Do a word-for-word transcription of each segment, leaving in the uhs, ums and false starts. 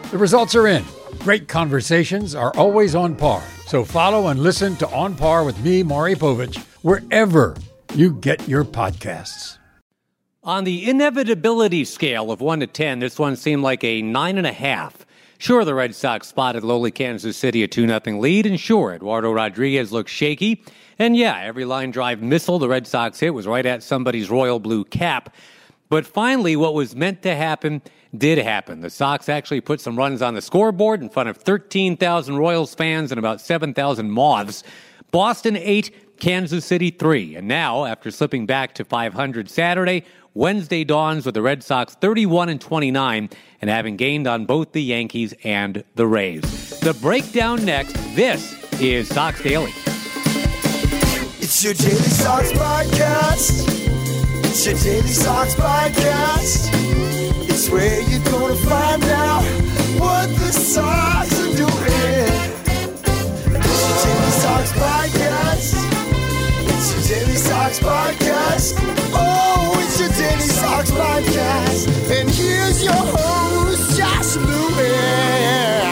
The results are in. Great conversations are always on par. So follow and listen to On Par with me, Maury Povich, wherever you get your podcasts. On the inevitability scale of one to ten, this one seemed like a nine and a half. Sure, the Red Sox spotted lowly Kansas City a two nothing lead, and sure, Eduardo Rodriguez looked shaky. And yeah, every line drive missile the Red Sox hit was right at somebody's royal blue cap. But finally, what was meant to happen did happen. The Sox actually put some runs on the scoreboard in front of thirteen thousand Royals fans and about seven thousand Moths. Boston eight, Kansas City three. And now, after slipping back to five hundred Saturday, Wednesday dawns with the Red Sox thirty-one and twenty-nine and having gained on both the Yankees and the Rays. The breakdown next. This is Sox Daily. It's your Daily Sox podcast. It's your Daily Sox podcast. It's where you're gonna find out what the Sox are doing. It's your Daily Sox podcast. It's your Daily Sox podcast. Oh, it's your Daily Sox podcast. And here's your host, Josh Lewis.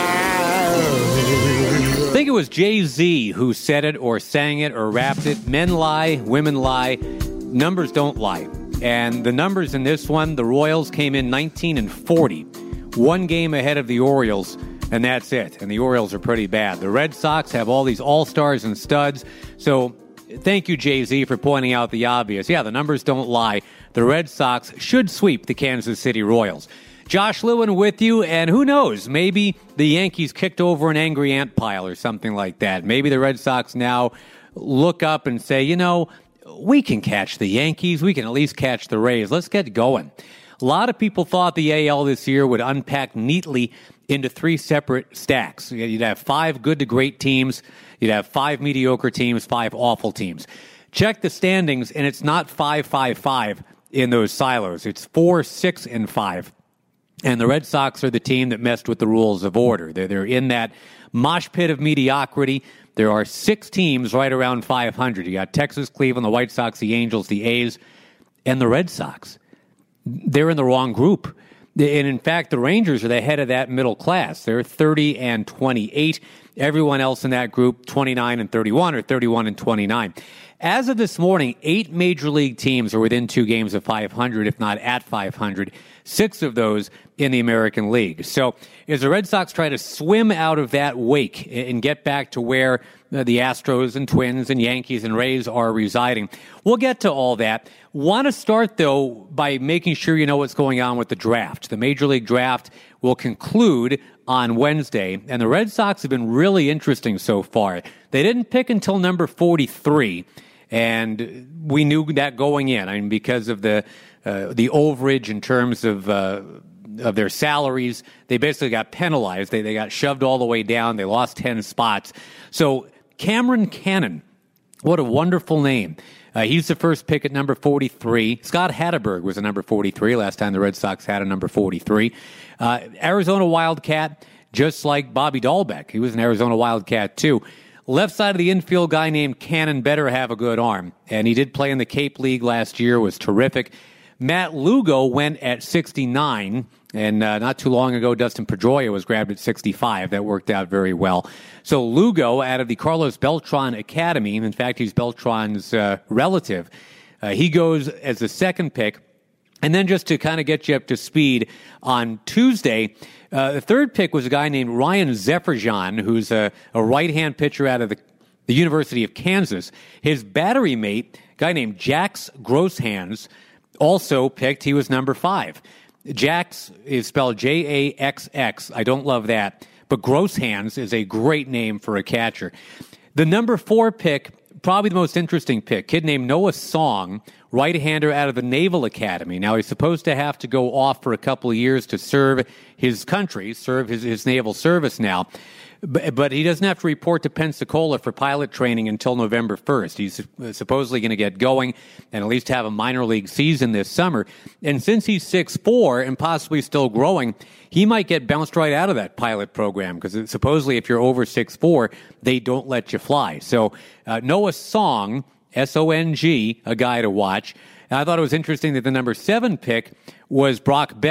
I think it was Jay-Z who said it or sang it or rapped it. Men lie, women lie, numbers don't lie. And the numbers in this one, the Royals came in nineteen and forty. One game ahead of the Orioles, and that's it. And the Orioles are pretty bad. The Red Sox have all these all-stars and studs. So thank you, Jay-Z, for pointing out the obvious. Yeah, the numbers don't lie. The Red Sox should sweep the Kansas City Royals. Josh Lewin with you, and who knows, maybe the Yankees kicked over an angry ant pile or something like that. Maybe the Red Sox now look up and say, you know, we can catch the Yankees. We can at least catch the Rays. Let's get going. A lot of people thought the A L this year would unpack neatly into three separate stacks. You'd have five good to great teams. You'd have five mediocre teams, five awful teams. Check the standings, and it's not five, five, five in those silos. It's four, six, and five. And the Red Sox are the team that messed with the rules of order. They're, they're in that mosh pit of mediocrity. There are six teams right around five hundred. You got Texas, Cleveland, the White Sox, the Angels, the A's, and the Red Sox. They're in the wrong group. And in fact, the Rangers are the head of that middle class. They're thirty and twenty-eight. Everyone else in that group, twenty-nine and thirty-one or thirty-one and twenty-nine. As of this morning, eight major league teams are within two games of five hundred, if not at five hundred. Six of those in the American League. So as the Red Sox try to swim out of that wake and get back to where the Astros and Twins and Yankees and Rays are residing, we'll get to all that. Want to start, though, by making sure you know what's going on with the draft. The Major League Draft will conclude on Wednesday, and the Red Sox have been really interesting so far. They didn't pick until number forty-three, and we knew that going in. I mean, because of the uh, the overage in terms of uh, of their salaries, they basically got penalized. They they got shoved all the way down. They lost ten spots. So Cameron Cannon, what a wonderful name. Uh, he's the first pick at number forty-three. Scott Hatteberg was a number forty-three last time the Red Sox had a number forty-three. Uh, Arizona Wildcat, just like Bobby Dahlbeck. He was an Arizona Wildcat, too. Left side of the infield guy named Cannon better have a good arm. And he did play in the Cape League last year, was terrific. Matt Lugo went at sixty-nine, and uh, not too long ago, Dustin Pedroia was grabbed at sixty-five. That worked out very well. So Lugo, out of the Carlos Beltran Academy, in fact, he's Beltran's uh, relative, uh, he goes as the second pick. And then just to kind of get you up to speed, on Tuesday, uh, the third pick was a guy named Ryan Zeferjan, who's a, a right-hand pitcher out of the, the University of Kansas. His battery mate, a guy named Jax Grosshands, also picked. He was number five. Jax is spelled J A X X. I don't love that. But Grosshands is a great name for a catcher. The number four pick, probably the most interesting pick, kid named Noah Song, right-hander out of the Naval Academy. Now, he's supposed to have to go off for a couple of years to serve his country, serve his, his naval service now. But, but he doesn't have to report to Pensacola for pilot training until November first. He's supposedly going to get going and at least have a minor league season this summer. And since he's six foot four and possibly still growing, he might get bounced right out of that pilot program because supposedly if you're over six foot four, they don't let you fly. So uh, Noah Song, S O N G, a guy to watch. And I thought it was interesting that the number seven pick was Brock Bell,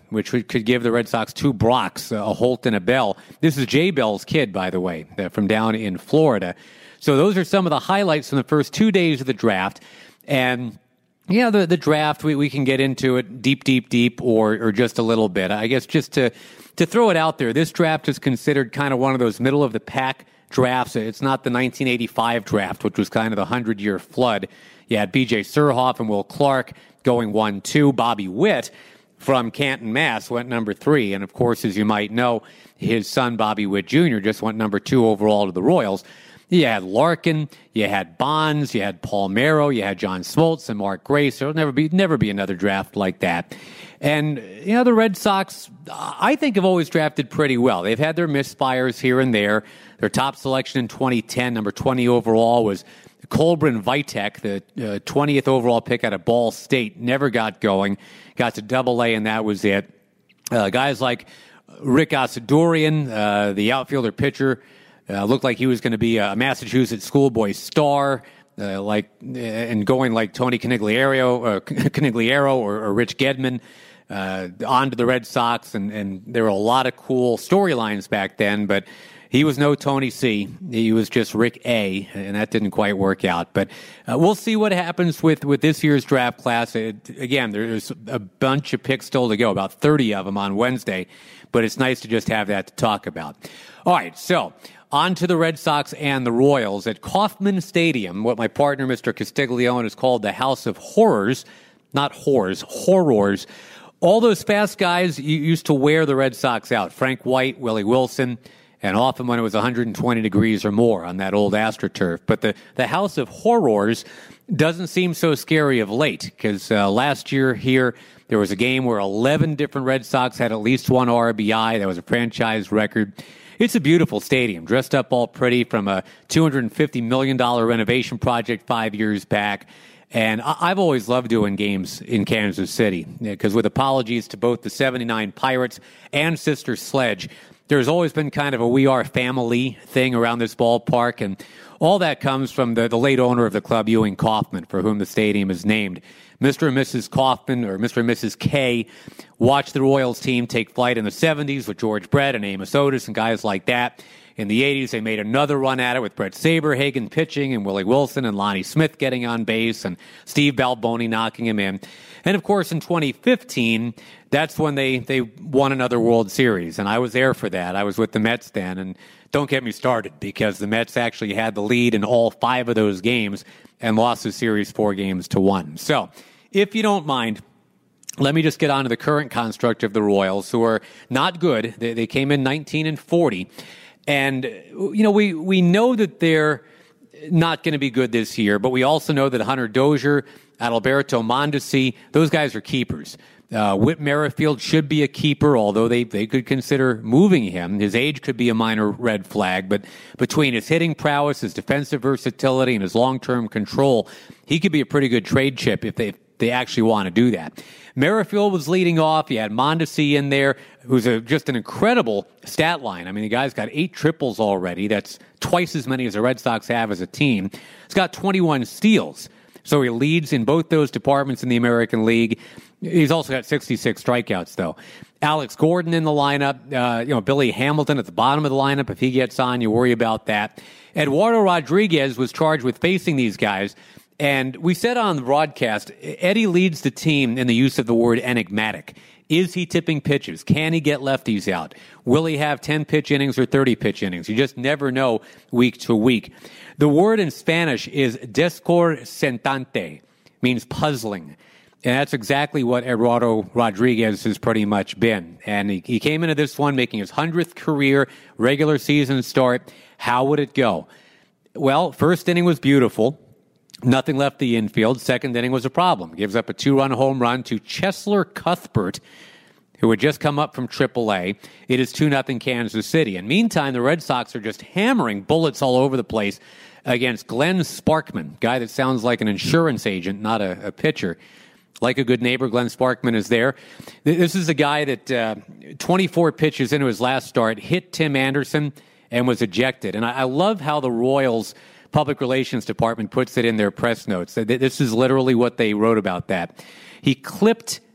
which could give the Red Sox two Brocks, a Holt and a Bell. This is Jay Bell's kid, by the way, from down in Florida. So those are some of the highlights from the first two days of the draft. And yeah, the, the draft, we, we can get into it deep, deep, deep, or or just a little bit. I guess just to, to throw it out there, this draft is considered kind of one of those middle-of-the-pack drafts. It's not the nineteen eighty-five draft, which was kind of the hundred-year flood. You had B J Surhoff and Will Clark going one two. Bobby Witt from Canton, Mass. went number three. And, of course, as you might know, his son, Bobby Witt Junior, just went number two overall to the Royals. You had Larkin, you had Bonds, you had Paul Merrow, you had John Smoltz and Mark Grace. There'll never be never be another draft like that. And, you know, the Red Sox, I think, have always drafted pretty well. They've had their misfires here and there. Their top selection in twenty ten, number twenty overall, was Colbrin Vitek, the uh, twentieth overall pick out of Ball State. Never got going. Got to double A, and that was it. Uh, guys like Rick Asadorian, uh, the outfielder pitcher, Uh, looked like he was going to be a Massachusetts schoolboy star, uh, like and going like Tony Conigliaro, uh, Conigliaro or, or Rich Gedman uh, on to the Red Sox, and, and there were a lot of cool storylines back then. But he was no Tony C. He was just Rick A, and that didn't quite work out. But uh, we'll see what happens with, with this year's draft class. It, again, there's a bunch of picks still to go, about thirty of them on Wednesday. But it's nice to just have that to talk about. All right, so on to the Red Sox and the Royals at Kauffman Stadium, what my partner, Mister Castiglione, has called the House of Horrors. Not whores, horrors. All those fast guys used to wear the Red Sox out. Frank White, Willie Wilson, and often when it was one hundred twenty degrees or more on that old AstroTurf. But the, the House of Horrors doesn't seem so scary of late, because uh, last year here, there was a game where eleven different Red Sox had at least one R B I. That was a franchise record. It's a beautiful stadium, dressed up all pretty from a two hundred fifty million dollars renovation project five years back. And I've always loved doing games in Kansas City, because with apologies to both the seventy-nine Pirates and Sister Sledge, there's always been kind of a we are family thing around this ballpark. And all that comes from the, the late owner of the club, Ewing Kauffman, for whom the stadium is named. Mister and Missus Kauffman, or Mister and Missus K, watched the Royals team take flight in the seventies with George Brett and Amos Otis and guys like that. In the eighties, they made another run at it with Brett Saberhagen pitching and Willie Wilson and Lonnie Smith getting on base and Steve Balboni knocking him in. And, of course, in twenty fifteen, that's when they, they won another World Series, and I was there for that. I was with the Mets then, and don't get me started, because the Mets actually had the lead in all five of those games and lost the series four games to one. So, if you don't mind, let me just get on to the current construct of the Royals, who are not good. They, they came in nineteen and forty. And, you know, we, we know that they're not going to be good this year, but we also know that Hunter Dozier, Adalberto Mondesi, those guys are keepers. Uh, Whit Merrifield should be a keeper, although they, they could consider moving him. His age could be a minor red flag, but between his hitting prowess, his defensive versatility, and his long-term control, he could be a pretty good trade chip if they, if they actually want to do that. Merrifield was leading off. You had Mondesi in there, who's a, just an incredible stat line. I mean, the guy's got eight triples already. That's twice as many as the Red Sox have as a team. He's got twenty-one steals. So he leads in both those departments in the American League. He's also got sixty-six strikeouts, though. Alex Gordon in the lineup. Uh, you know, Billy Hamilton at the bottom of the lineup. If he gets on, you worry about that. Eduardo Rodriguez was charged with facing these guys. And we said on the broadcast, Eddie leads the team in the use of the word enigmatic. Is he tipping pitches? Can he get lefties out? Will he have ten-pitch innings or thirty-pitch innings? You just never know week to week. The word in Spanish is desconcertante, means puzzling. And that's exactly what Eduardo Rodriguez has pretty much been. And he, he came into this one making his hundredth career regular season start. How would it go? Well, first inning was beautiful. Nothing left the infield. Second inning was a problem. Gives up a two-run home run to Cheslor Cuthbert, who had just come up from triple A. It is two nothing Kansas City. And meantime, the Red Sox are just hammering bullets all over the place against Glenn Sparkman, guy that sounds like an insurance agent, not a, a pitcher. Like a good neighbor, Glenn Sparkman is there. This is a guy that uh, twenty-four pitches into his last start hit Tim Anderson and was ejected. And I, I love how the Royals Public Relations Department puts it in their press notes. This is literally what they wrote about that. He clipped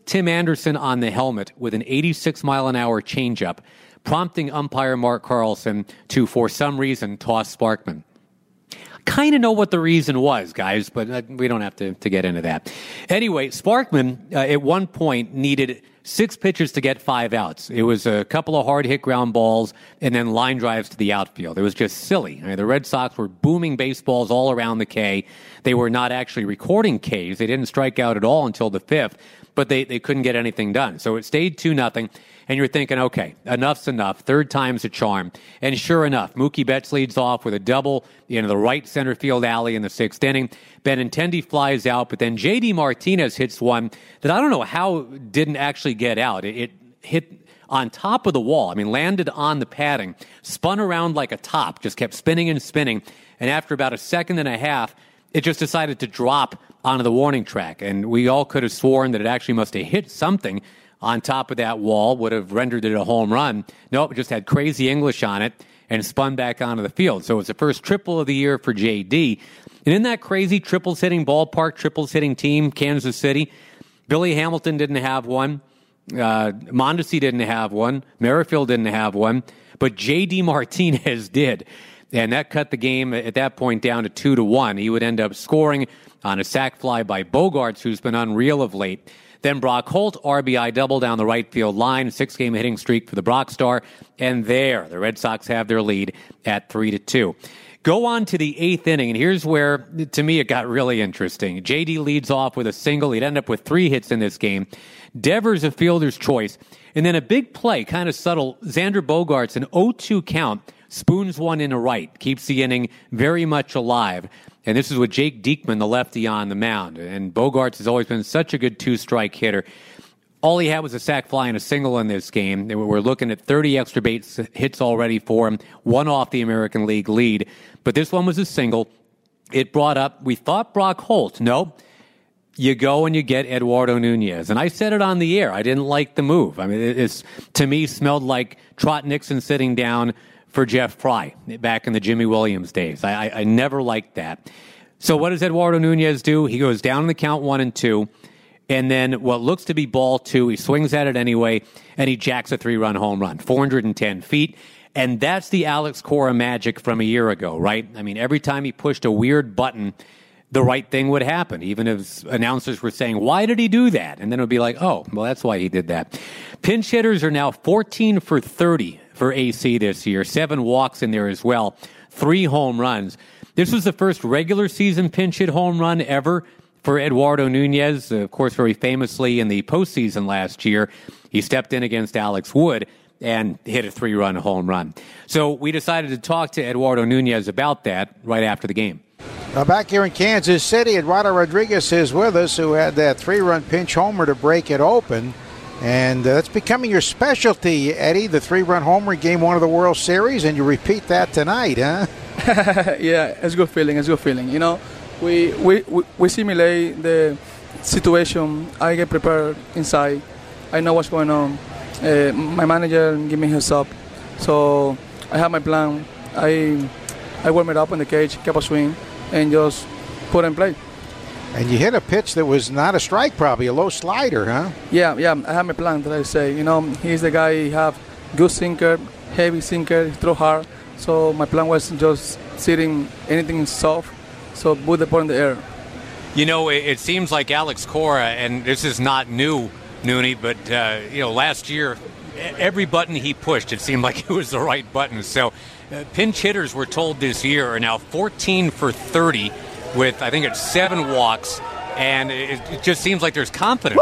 Tim Anderson on the helmet with an eighty-six mile an hour changeup, prompting umpire Mark Carlson to, for some reason, toss Sparkman. Kind of know what the reason was, guys, but uh, we don't have to, to get into that. Anyway, Sparkman, uh, at one point, needed six pitches to get five outs. It was a couple of hard-hit ground balls and then line drives to the outfield. It was just silly. I mean, the Red Sox were booming baseballs all around the K. They were not actually recording Ks. They didn't strike out at all until the fifth, but they, they couldn't get anything done. So it stayed two nothing. And you're thinking, okay, enough's enough. Third time's a charm. And sure enough, Mookie Betts leads off with a double into the right center field alley in the sixth inning. Benintendi flies out, but then J D Martinez hits one that I don't know how didn't actually get out. It, it hit on top of the wall. I mean, landed on the padding, spun around like a top, just kept spinning and spinning. And after about a second and a half, it just decided to drop onto the warning track. And we all could have sworn that it actually must have hit something on top of that wall, would have rendered it a home run. Nope, it just had crazy English on it and spun back onto the field. So it was the first triple of the year for J D. And in that crazy triples hitting ballpark, triples hitting team, Kansas City, Billy Hamilton didn't have one. Uh, Mondesi didn't have one. Merrifield didn't have one. But J D Martinez did. And that cut the game at that point down to two to one. He would end up scoring on a sac fly by Bogaerts, who's been unreal of late. Then Brock Holt, R B I double down the right field line, six-game hitting streak for the Brock Star. And there, the Red Sox have their lead at three to two. Go on to the eighth inning, and here's where, to me, it got really interesting. J D leads off with a single. He'd end up with three hits in this game. Devers a fielder's choice. And then a big play, kind of subtle. Xander Bogaerts, an oh two count, spoons one in a right, keeps the inning very much alive. And this is with Jake Diekman, the lefty, on the mound. And Bogaerts has always been such a good two-strike hitter. All he had was a sac fly and a single in this game. We're looking at thirty extra base hits already for him, one off the American League lead. But this one was a single. It brought up, we thought Brock Holt. No, you go and you get Eduardo Nunez. And I said it on the air. I didn't like the move. I mean, it's, to me, smelled like Trot Nixon sitting down for Jeff Fry back in the Jimmy Williams days. I, I, I never liked that. So what does Eduardo Nunez do? He goes down in the count one and two, and then what looks to be ball two, he swings at it anyway, and he jacks a three-run home run, four hundred ten feet. And that's the Alex Cora magic from a year ago, right? I mean, every time he pushed a weird button, the right thing would happen, even if announcers were saying, why did he do that? And then it would be like, oh, well, that's why he did that. Pinch hitters are now fourteen for thirty for A C this year. Seven walks in there as well. Three home runs. This was the first regular season pinch hit home run ever for Eduardo Nunez. Of course, very famously in the postseason last year, he stepped in against Alex Wood and hit a three-run home run. So we decided to talk to Eduardo Nunez about that right after the game. Now back here in Kansas City, Eduardo Rodriguez is with us, who had that three-run pinch homer to break it open. And uh, that's becoming your specialty, Eddie, the three-run homer in Game one of the World Series, and you repeat that tonight, huh? Yeah, it's a good feeling, it's a good feeling. You know, we, we, we, we simulate the situation. I get prepared inside. I know what's going on. Uh, my manager give me heads up. So I have my plan. I I warm it up in the cage, keep a swing, and just put it in play. And you hit a pitch that was not a strike, probably a low slider, huh? Yeah, yeah. I have my plan that I say. You know, he's the guy. He have good sinker, heavy sinker, he throw hard. So my plan was just sitting anything soft, so put the ball in the air. You know, it, it seems like Alex Cora, and this is not new, Noonie, but uh, you know, last year every button he pushed, it seemed like it was the right button. So uh, pinch hitters, we're told this year, are now fourteen for thirty. With, I think it's seven walks, and it, it just seems like there's confidence.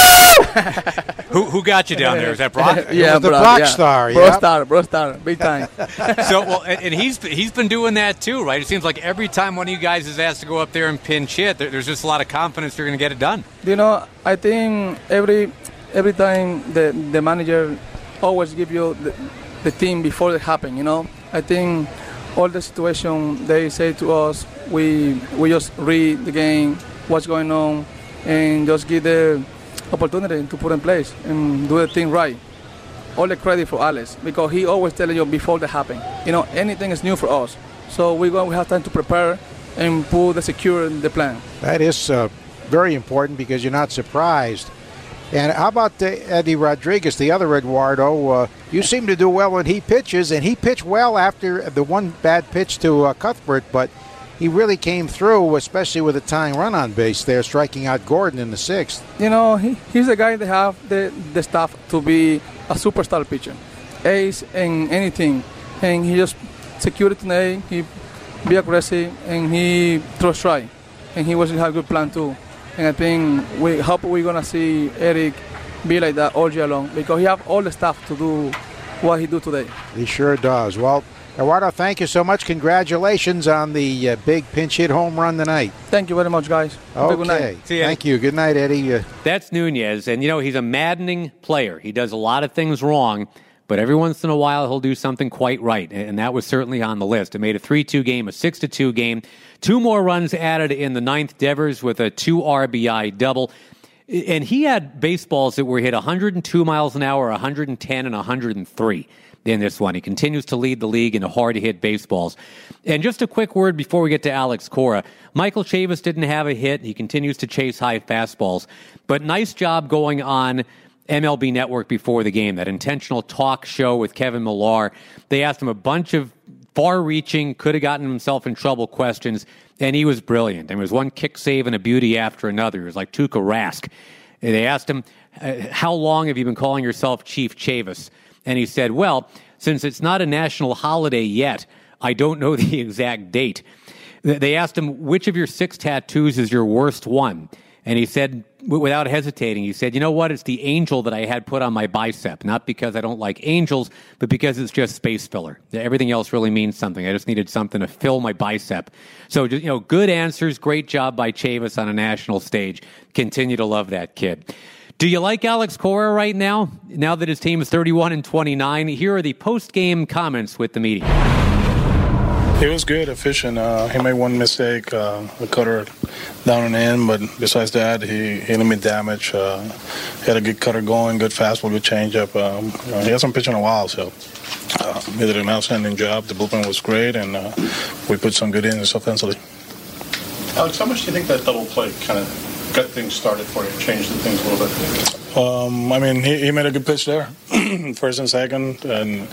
who who got you down there? Is that Brock? Yeah, the Brock, Brock yeah. Star, Bro yeah. Star, Bro Star, big time. So, well, and, and he's he's been doing that too, right? It seems like every time one of you guys is asked to go up there and pinch hit, there, there's just a lot of confidence you're going to get it done. You know, I think every every time the the manager always give you the, the team before it happen. You know, I think all the situation they say to us, we we just read the game, what's going on, and just give the opportunity to put in place and do the thing right. All the credit for Alex, because he always telling you before that happen. You know, anything is new for us, so we going we have time to prepare and put the secure in the plan. That is uh, very important, because you're not surprised And how about uh, Eddie Rodriguez, the other Eduardo? Uh, you seem to do well when he pitches, and he pitched well after the one bad pitch to uh, Cuthbert, but he really came through, especially with a tying run on base there, striking out Gordon in the sixth. You know, he, he's the guy that have the, the stuff to be a superstar pitcher. Ace in anything. And he just secured it today, he be aggressive, and he throw strike. And he was have a good plan too. And I think we hope we're going to see Eric be like that all year long because he have all the stuff to do what he do today. He sure does. Well, Eduardo, thank you so much. Congratulations on the uh, big pinch hit home run tonight. Thank you very much, guys. Have okay. a good night. See ya. Thank you. Good night, Eddie. Uh, That's Nunez, and, you know, he's a maddening player. He does a lot of things wrong, but every once in a while he'll do something quite right, and that was certainly on the list. It made a three two game, a six to two game. Two more runs added in the ninth. Devers with a two R B I double. And he had baseballs that were hit one hundred two miles an hour, one hundred ten, and one hundred three in this one. He continues to lead the league in hard-to-hit baseballs. And just a quick word before we get to Alex Cora. Michael Chavis didn't have a hit. He continues to chase high fastballs. But nice job going on M L B Network before the game, that intentional talk show with Kevin Millar. They asked him a bunch of far-reaching, could have gotten himself in trouble questions, and he was brilliant. And it was one kick save and a beauty after another. It was like Tuukka Rask. And they asked him, uh, how long have you been calling yourself Chief Chavis? And he said, well, since it's not a national holiday yet, I don't know the exact date. They asked him, which of your six tattoos is your worst one? And he said, without hesitating, he said, you know what? It's the angel that I had put on my bicep. Not because I don't like angels, but because it's just space filler. Everything else really means something. I just needed something to fill my bicep. So, you know, good answers. Great job by Chavis on a national stage. Continue to love that kid. Do you like Alex Cora right now? Now that his team is thirty-one and twenty-nine, here are the post-game comments with the media. He was good, efficient. Uh, he made one mistake, uh, a cutter down and in, but besides that, he, he limited damage. Uh, he had a good cutter going, good fastball, good changeup. Um, you know, he hasn't pitched in a while, so uh, he did an outstanding job. The bullpen was great, and uh, we put some good innings offensively. Alex, how much do you think that double play kind of got things started for you, changed the things a little bit? Um, I mean, he, he made a good pitch there, first and second, and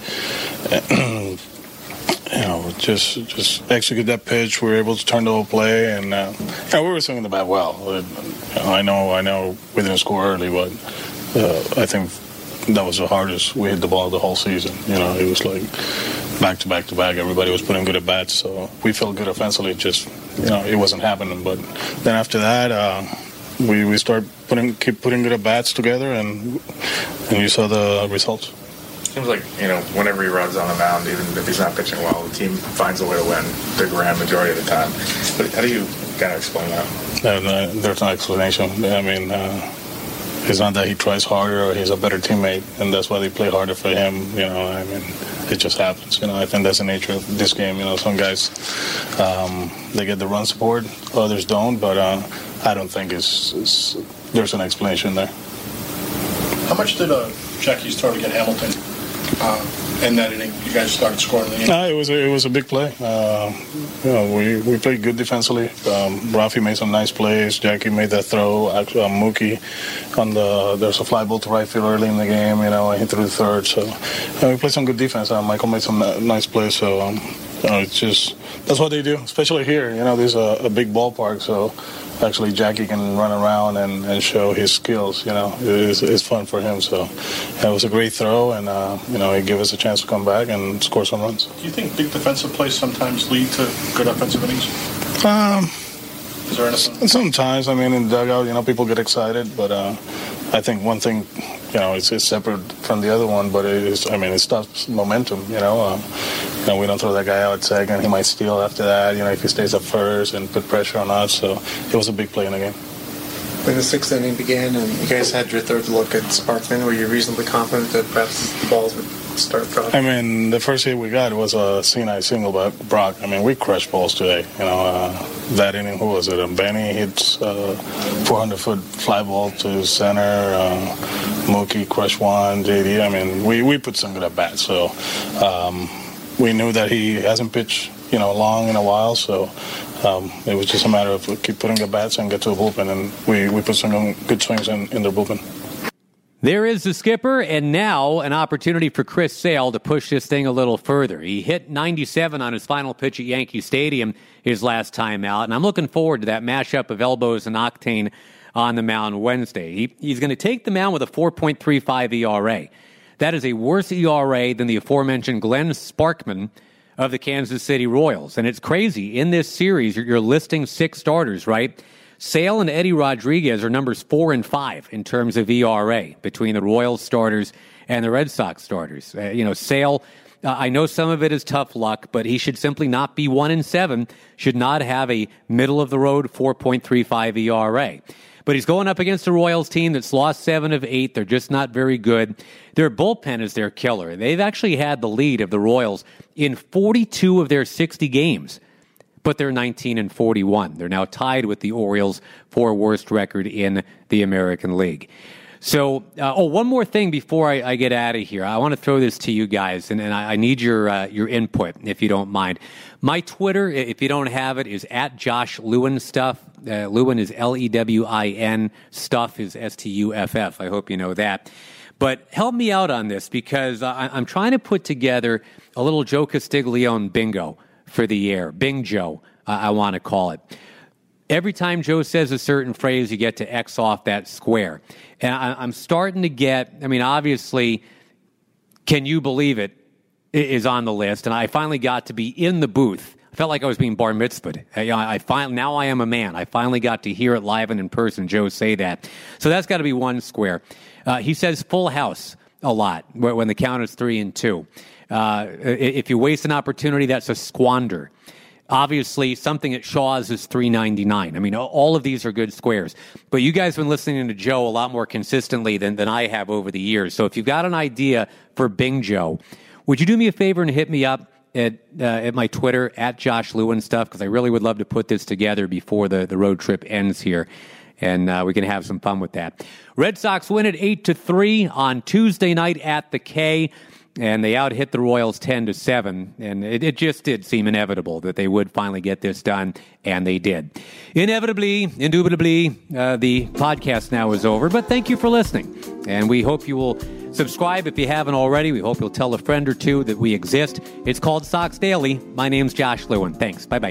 you know, just just execute that pitch. We were able to turn the whole play, and uh, you know, we were swinging the bat well. You know, I know, I know, we didn't score early, but uh, I think that was the hardest we hit the ball the whole season. You know, it was like back to back to back. Everybody was putting good at bats, so we felt good offensively. Just, you know, it wasn't happening. But then after that, uh, we we start putting keep putting good at bats together, and and you saw the results. Seems like, you know, whenever he runs on the mound, even if he's not pitching well, the team finds a way to win the grand majority of the time. But how do you kind of explain that? No, no, there's no explanation. I mean, uh, it's not that he tries harder or he's a better teammate, and that's why they play harder for him. You know, I mean, it just happens. You know, I think that's the nature of this game. You know, some guys, um, they get the run support, others don't, but uh, I don't think it's, it's there's an explanation there. How much did uh, Jackie's throw to get Hamilton uh, in that inning? You guys started scoring the inning. No, it was a, it was a big play. Uh, you know, we, we played good defensively. Um, Rafi made some nice plays. Jackie made that throw. Actually, um, Mookie on the there's a fly ball to right field early in the game. You know, he threw the third. So uh, we played some good defense. Uh, Michael made some nice plays. So um, you know, it's just that's what they do, especially here. You know, there's a, a big ballpark, so. Actually, Jackie can run around and, and show his skills. You know, it's, it's fun for him. So it was a great throw, and uh, you know, it gave us a chance to come back and score some runs. Do you think big defensive plays sometimes lead to good offensive innings? Um, Is there anything? Sometimes. I mean, in the dugout, you know, people get excited, but uh, I think one thing, you know, it's, it's separate from the other one, but it is. I mean, it stops momentum. You know. Um, You know, we don't throw that guy out at second. He might steal after that, you know, if he stays up first and put pressure on us. So it was a big play in the game. When the sixth inning began and you guys had your third look at Sparkman, were you reasonably confident that perhaps the balls would start dropping? I mean, the first hit we got was a Sinai single by Brock. I mean, we crushed balls today. You know, uh, that inning, who was it? Um, Benny hits a four hundred foot fly ball to center. Uh, Mookie crushed one. J D. I mean, we, we put some good at bat. So, um, we knew that he hasn't pitched, you know, long in a while, so um, it was just a matter of keep putting the bats and get to the bullpen, and we, we put some good swings in, in their bullpen. There is the skipper, and now an opportunity for Chris Sale to push this thing a little further. He hit ninety-seven on his final pitch at Yankee Stadium his last time out, and I'm looking forward to that mashup of elbows and octane on the mound Wednesday. He, he's going to take the mound with a four point three five E R A. That is a worse E R A than the aforementioned Glenn Sparkman of the Kansas City Royals. And it's crazy. In this series, you're, you're listing six starters, right? Sale and Eddie Rodriguez are numbers four and five in terms of E R A between the Royals starters and the Red Sox starters. Uh, you know, Sale, uh, I know some of it is tough luck, but he should simply not be one and seven, should not have a middle-of-the-road four point three five E R A. But he's going up against a Royals team that's lost seven of eight. They're just not very good. Their bullpen is their killer. They've actually had the lead of the Royals in forty-two of their sixty games. But they're nineteen and forty-one. They're now tied with the Orioles for worst record in the American League. So, uh, oh, one more thing before I, I get out of here. I want to throw this to you guys, and, and I, I need your uh, your input, if you don't mind. My Twitter, if you don't have it, is at Josh Lewin Stuff. Uh, Lewin is L E W I N. Stuff is S T U F F. I hope you know that. But help me out on this, because I, I'm trying to put together a little Joe Castiglione bingo for the air. Bing Joe, uh, I want to call it. Every time Joe says a certain phrase, you get to X off that square. And I, I'm starting to get, I mean, obviously, can you believe it, is on the list. And I finally got to be in the booth. I felt like I was being bar mitzvahed. I, I find, now I am a man. I finally got to hear it live and in person, Joe say that. So that's got to be one square. Uh, he says full house a lot when the count is three and two. Uh, if you waste an opportunity, that's a squander. Obviously, something at Shaw's is three ninety-nine. I mean, all of these are good squares. But you guys have been listening to Joe a lot more consistently than, than I have over the years. So if you've got an idea for Bing Joe, would you do me a favor and hit me up at uh, at my Twitter, at Josh Lewin Stuff, because I really would love to put this together before the, the road trip ends here. And uh, we can have some fun with that. Red Sox win at eight to three on Tuesday night at the K. And they out-hit the Royals ten to seven, and it, it just did seem inevitable that they would finally get this done, and they did. Inevitably, indubitably, uh, the podcast now is over, but thank you for listening, and we hope you will subscribe if you haven't already. We hope you'll tell a friend or two that we exist. It's called Sox Daily. My name's Josh Lewin. Thanks. Bye-bye.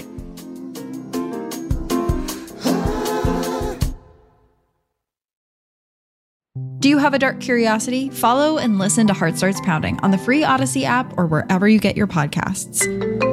Do you have a dark curiosity? Follow and listen to Heart Starts Pounding on the free Odyssey app or wherever you get your podcasts.